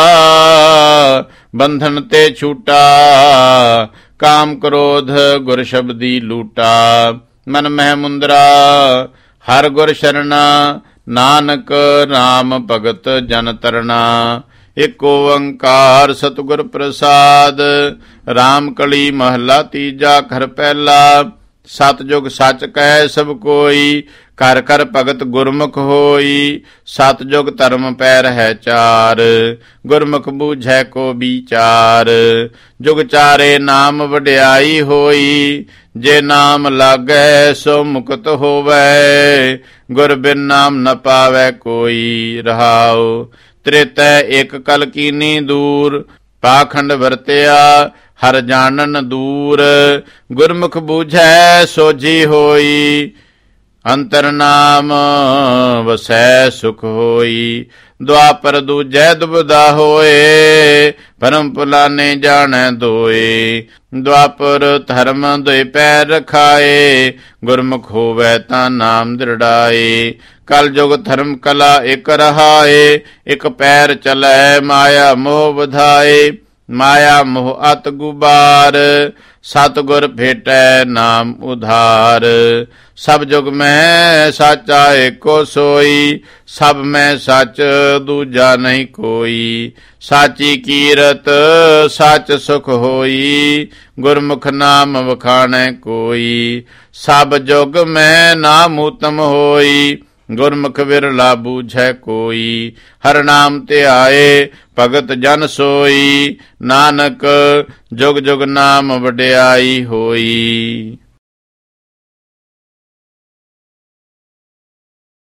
A: ਬੰਧਨ ਤੇ ਛੂਟਾ, ਕਾਮ ਕ੍ਰੋਧ ਗੁਰ ਸ਼ਬਦੀ ਲੂਟਾ। ਮਨ ਮਹਿ ਮੁੰਦਰਾ ਹਰ ਗੁਰ ਸ਼ਰਣਾ, ਨਾਨਕ ਨਾਮ ਭਗਤ ਜਨ ਤਰਨਾ। ਇਕ ਓੰਕਾਰ ਸਤਿਗੁਰ ਪ੍ਰਸਾਦ। ਰਾਮ ਕਲੀ ਮਹੱਲਾ ਤੀਜਾ। ਘਰ ਪਹਿਲਾ। ਸਤਿਜੁਗ ਸੱਚ ਕਹਿ ਸਭ ਕੋਈ, ਘਰ ਘਰ ਭਗਤ ਗੁਰਮੁਖ ਹੋਈ। ਸਤਿਜੁਗ ਧਰਮ ਪੈ ਰਹਿ ਚਾਰ, ਗੁਰਮੁਖ ਬੂਝੈ ਕੋ ਵਿਚਾਰ। ਜੁਗ ਚਾਰੇ ਨਾਮ ਵਡਿਆਈ ਹੋਈ, ਜੇ ਨਾਮ ਲਾਗੈ ਸੋ ਮੁਕਤ ਹੋਵੈ। ਗੁਰ ਬਿਨ ਨਾਮ ਨ ਪਾਵੈ ਕੋਈ। ਰਹਾਉ ਤ੍ਰੇਤੈ ਇਕ ਕਲ ਕੀਨੀ ਦੂਰ, ਪਾਖੰਡ ਵਰਤਿਆ ਹਰ ਜਾਣਨ ਦੂਰ। ਗੁਰਮੁਖ ਬੂਝੈ ਸੋਝੀ ਹੋਈ, ਅੰਤਰ ਨਾਮ ਵਸੈ ਸੁਖ ਹੋਈ। ਦੁਆਪਰ ਦੂਜੈ ਦੁਬਦਾ ਹੋਏ, ਪਰਮ ਪੁਲਾਨੇ ਜਾਣੈ ਦੋਏ। ਦੁਆਪਰ ਧਰਮ ਦੋਇ ਪੈਰ ਰਖਾਏ, ਗੁਰਮੁਖ ਹੋਵੈ ਤਾਂ ਨਾਮ ਦ੍ਰਿੜਾਏ। ਕਲ ਜੁਗ ਧਰਮ ਕਲਾ ਇਕ ਰਹਾਏ, ਇਕ ਪੈਰ ਚਲੈ ਮਾਇਆ ਮੋਹ ਵਧਾਏ। ਮਾਇਆ ਮੋਹ ਅਤ ਗੁਬਾਰ। ਸਤਿਗੁਰ ਭੇਟੈ ਨਾਮ ਉਧਾਰ। ਸਭ ਜੁਗ ਮੈਂ ਸਾਚਾ ਏਕੋ ਸੋਈ। ਸਭ ਮੈਂ ਸੱਚ ਦੂਜਾ ਨਹੀਂ ਕੋਈ। ਸਾਚੀ ਕੀਰਤ ਸੱਚ ਸੁਖ ਹੋਈ। ਗੁਰਮੁਖ ਨਾਮ ਵਖਾਣੈ ਕੋਈ। ਸਭ ਜੁਗ ਮੈਂ ਨਾਮ ਊਤਮ ਹੋਈ। ਗੁਰਮੁਖ ਵਿਰਲਾ ਬੂਝੈ ਕੋਈ। ਹਰ ਨਾਮ ਧਿਆਏ ਭਗਤ ਜਨ ਸੋਈ। ਨਾਨਕ ਜੁਗ ਜੁਗ ਨਾਮ ਵਡਿਆਈ ਹੋਈ।